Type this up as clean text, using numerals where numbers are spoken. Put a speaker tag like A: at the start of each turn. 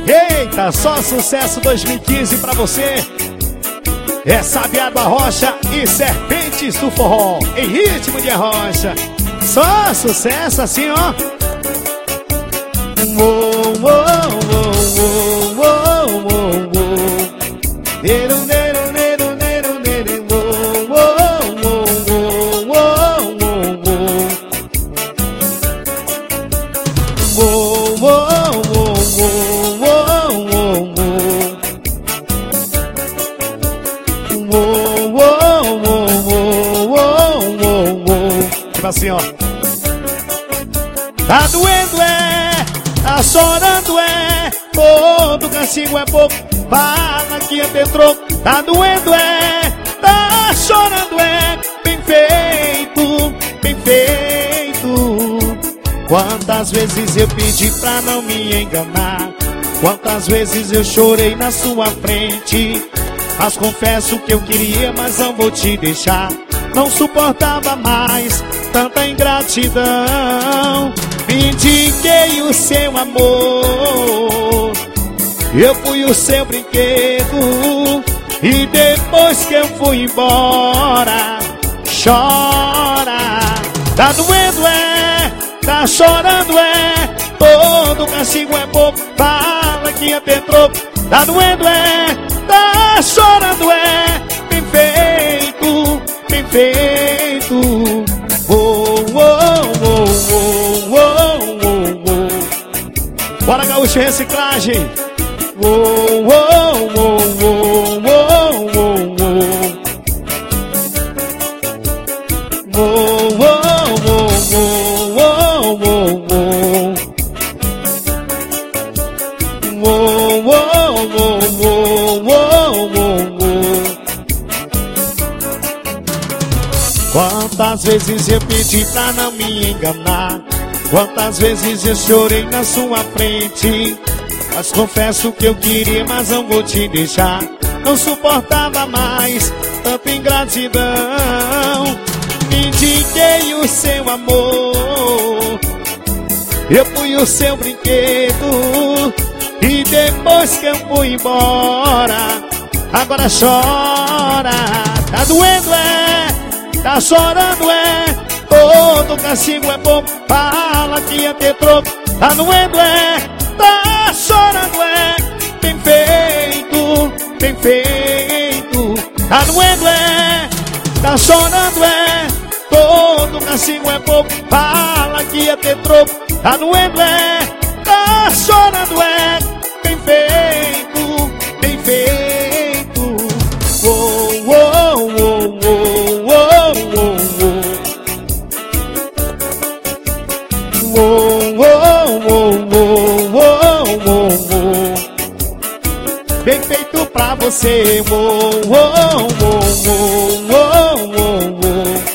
A: Eita, só sucesso 2015 pra você. É Sabiado Arrocha e Serpentes do Forró em ritmo de arrocha. Só sucesso assim, ó. Tipo assim, ó. Tá doendo, tá chorando, todo castigo é pouco, fala que é troco. Tá doendo, tá chorando, bem feito, bem feito. Quantas vezes eu pedi pra não me enganar, quantas vezes eu chorei na sua frente. Mas confesso que eu queria, mas não vou te deixar. Não suportava mais tanta ingratidão. Me indiquei o seu amor, eu fui o seu brinquedo. E depois que eu fui embora, chora. Tá doendo, tá chorando, todo castigo é pouco, fala que ia ter troco. Tá doendo, tá chorando, bem feito, bem feito. Bora, Gaúcho Reciclagem. Quantas vezes eu pedi pra não me enganar, quantas vezes eu chorei na sua frente. Mas confesso que eu queria, mas não vou te deixar. Não suportava mais tanta ingratidão. Me indiquei o seu amor, eu fui o seu brinquedo. E depois que eu fui embora, agora chora. Tá doendo, tá chorando, todo castigo é pouco, fala que ia ter troco. Tá doendo, tá chorando, bem feito, bem feito. Tá doendo, tá chorando, todo castigo é pouco, fala que ia ter troco. Tá doendo, tá chorando, bem feito, bem feito. Bem feito pra você.